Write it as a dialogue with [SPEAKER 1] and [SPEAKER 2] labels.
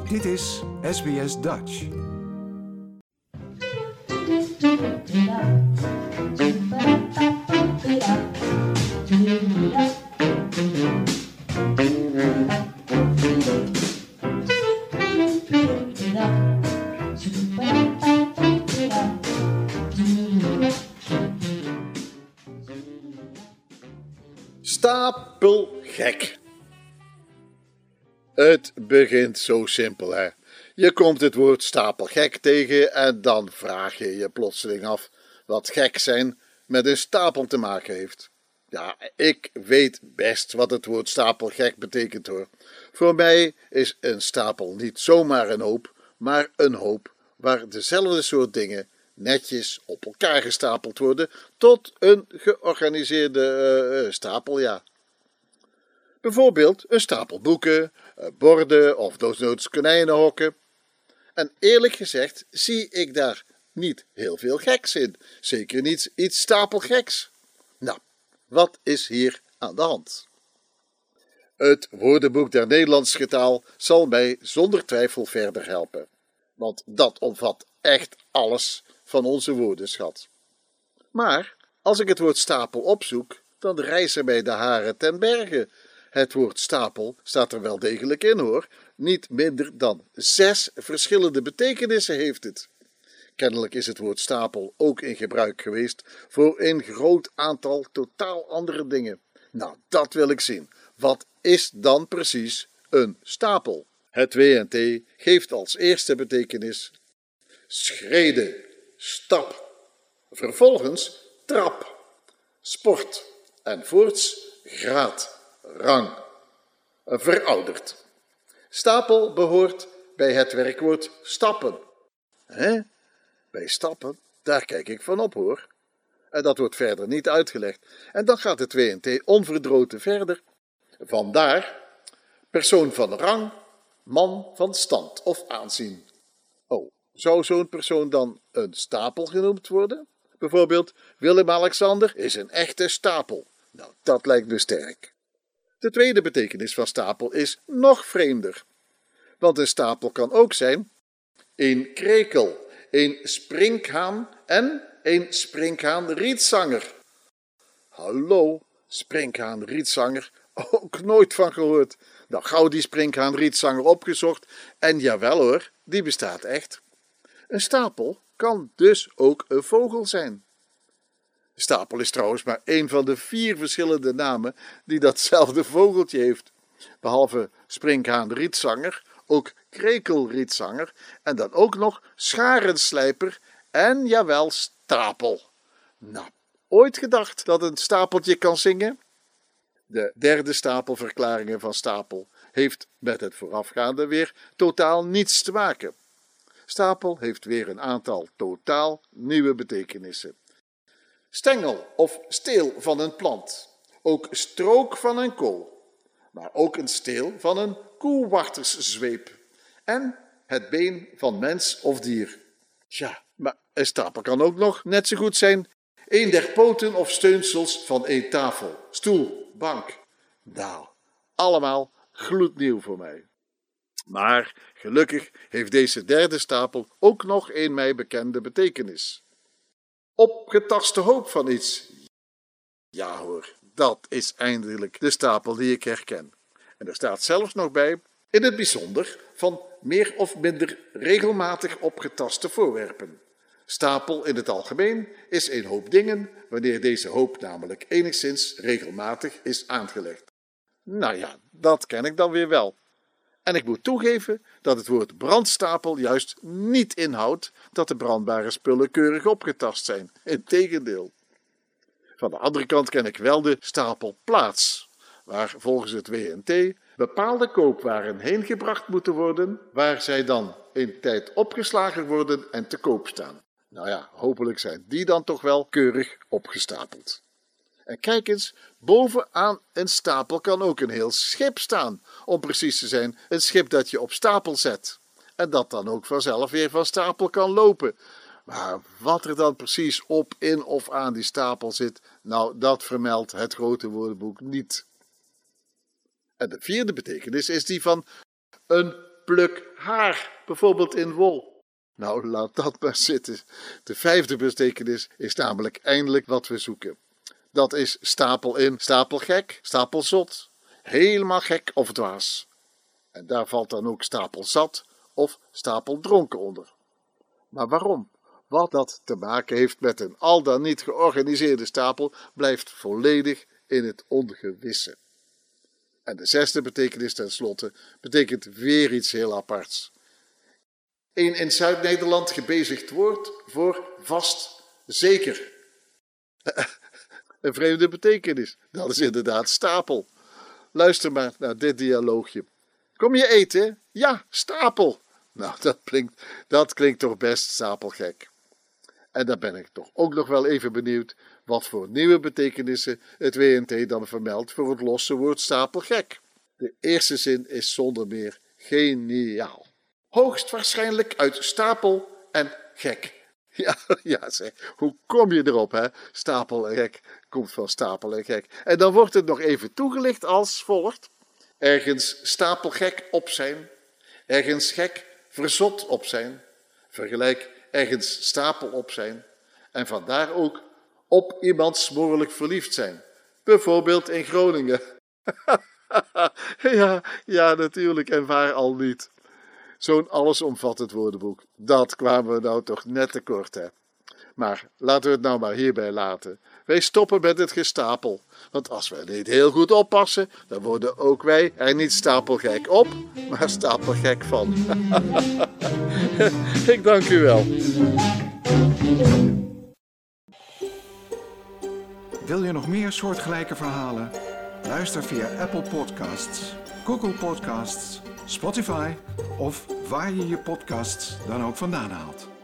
[SPEAKER 1] Dit is SBS Dutch.
[SPEAKER 2] Stapelgek. Het begint zo simpel, hè. Je komt het woord stapelgek tegen en dan vraag je je plotseling af wat gek zijn met een stapel te maken heeft. Ja, ik weet best wat het woord stapelgek betekent, hoor. Voor mij is een stapel niet zomaar een hoop, maar een hoop waar dezelfde soort dingen netjes op elkaar gestapeld worden tot een georganiseerde stapel, ja. Bijvoorbeeld een stapel boeken, borden of desnoods konijnenhokken. En eerlijk gezegd zie ik daar niet heel veel geks in. Zeker niet iets stapelgeks. Nou, wat is hier aan de hand? Het woordenboek der Nederlandse taal zal mij zonder twijfel verder helpen. Want dat omvat echt alles van onze woordenschat. Maar als ik het woord stapel opzoek, dan rijzen mij de haren ten berge. Het woord stapel staat er wel degelijk in, hoor. Niet minder dan 6 verschillende betekenissen heeft het. Kennelijk is het woord stapel ook in gebruik geweest voor een groot aantal totaal andere dingen. Nou, dat wil ik zien. Wat is dan precies een stapel? Het WNT geeft als eerste betekenis schreden, stap, vervolgens trap, sport en voorts graad, rang, verouderd. Stapel behoort bij het werkwoord stappen. Hè? Bij stappen, daar kijk ik van op, hoor. En dat wordt verder niet uitgelegd. En dan gaat het WNT onverdroten verder. Vandaar persoon van rang, man van stand of aanzien. Oh, zou zo'n persoon dan een stapel genoemd worden? Bijvoorbeeld, Willem-Alexander is een echte stapel. Nou, dat lijkt me sterk. De tweede betekenis van stapel is nog vreemder. Want een stapel kan ook zijn een krekel, een sprinkhaan en een sprinkhaan-rietzanger. Hallo, sprinkhaan-rietzanger, ook nooit van gehoord. Nou, gauw die sprinkhaan-rietzanger opgezocht en jawel hoor, die bestaat echt. Een stapel kan dus ook een vogel zijn. Stapel is trouwens maar één van de 4 verschillende namen die datzelfde vogeltje heeft. Behalve sprinkhaan-rietzanger, ook krekelrietzanger en dan ook nog scharenslijper en jawel stapel. Nou, ooit gedacht dat een stapeltje kan zingen? De derde stapelverklaringen van stapel heeft met het voorafgaande weer totaal niets te maken. Stapel heeft weer een aantal totaal nieuwe betekenissen. Stengel of steel van een plant, ook strook van een kool, maar ook een steel van een koewachterszweep en het been van mens of dier. Tja, maar een stapel kan ook nog net zo goed zijn een der poten of steunsels van een tafel, stoel, bank. Nou, allemaal gloednieuw voor mij. Maar gelukkig heeft deze derde stapel ook nog een mij bekende betekenis. Opgetaste hoop van iets. Ja hoor, dat is eindelijk de stapel die ik herken. En er staat zelfs nog bij, in het bijzonder, van meer of minder regelmatig opgetaste voorwerpen. Stapel in het algemeen is een hoop dingen, wanneer deze hoop namelijk enigszins regelmatig is aangelegd. Nou ja, dat ken ik dan weer wel. En ik moet toegeven dat het woord brandstapel juist niet inhoudt dat de brandbare spullen keurig opgetast zijn. Integendeel. Van de andere kant ken ik wel de stapelplaats, waar volgens het WNT bepaalde koopwaren heen gebracht moeten worden, waar zij dan in tijd opgeslagen worden en te koop staan. Nou ja, hopelijk zijn die dan toch wel keurig opgestapeld. En kijk eens, bovenaan een stapel kan ook een heel schip staan. Om precies te zijn, een schip dat je op stapel zet. En dat dan ook vanzelf weer van stapel kan lopen. Maar wat er dan precies op, in of aan die stapel zit, nou, dat vermeldt het grote woordenboek niet. En de vierde betekenis is die van een pluk haar, bijvoorbeeld in wol. Nou, laat dat maar zitten. De 5e betekenis is namelijk eindelijk wat we zoeken. Dat is stapel in, stapelgek, stapelzot, helemaal gek of dwaas. En daar valt dan ook stapelzat of stapeldronken onder. Maar waarom? Wat dat te maken heeft met een al dan niet georganiseerde stapel, blijft volledig in het ongewisse. En de 6e betekenis tenslotte betekent weer iets heel aparts. Een in Zuid-Nederland gebezigd woord voor vast zeker. Een vreemde betekenis, dat is inderdaad stapel. Luister maar naar dit dialoogje. Kom je eten? Ja, stapel. Nou, dat klinkt toch best stapelgek. En dan ben ik toch ook nog wel even benieuwd wat voor nieuwe betekenissen het WNT dan vermeldt voor het losse woord stapelgek. De eerste zin is zonder meer geniaal. Hoogstwaarschijnlijk uit stapel en gek. Ja zeg, hoe kom je erop, hè? Stapel en gek komt van stapel en gek. En dan wordt het nog even toegelicht als volgt. Ergens stapelgek op zijn, ergens gek verzot op zijn, vergelijk ergens stapel op zijn en vandaar ook op iemand smoorlijk verliefd zijn. Bijvoorbeeld in Groningen. Ja, natuurlijk, en waar al niet. Zo'n allesomvattend woordenboek, dat kwamen we nou toch net tekort, hè. Maar laten we het nou maar hierbij laten. Wij stoppen met het gestapel, want als we niet heel goed oppassen, dan worden ook wij er niet stapelgek op, maar stapelgek van. Ik dank u wel.
[SPEAKER 1] Wil je nog meer soortgelijke verhalen? Luister via Apple Podcasts, Google Podcasts, Spotify of waar je je podcasts dan ook vandaan haalt.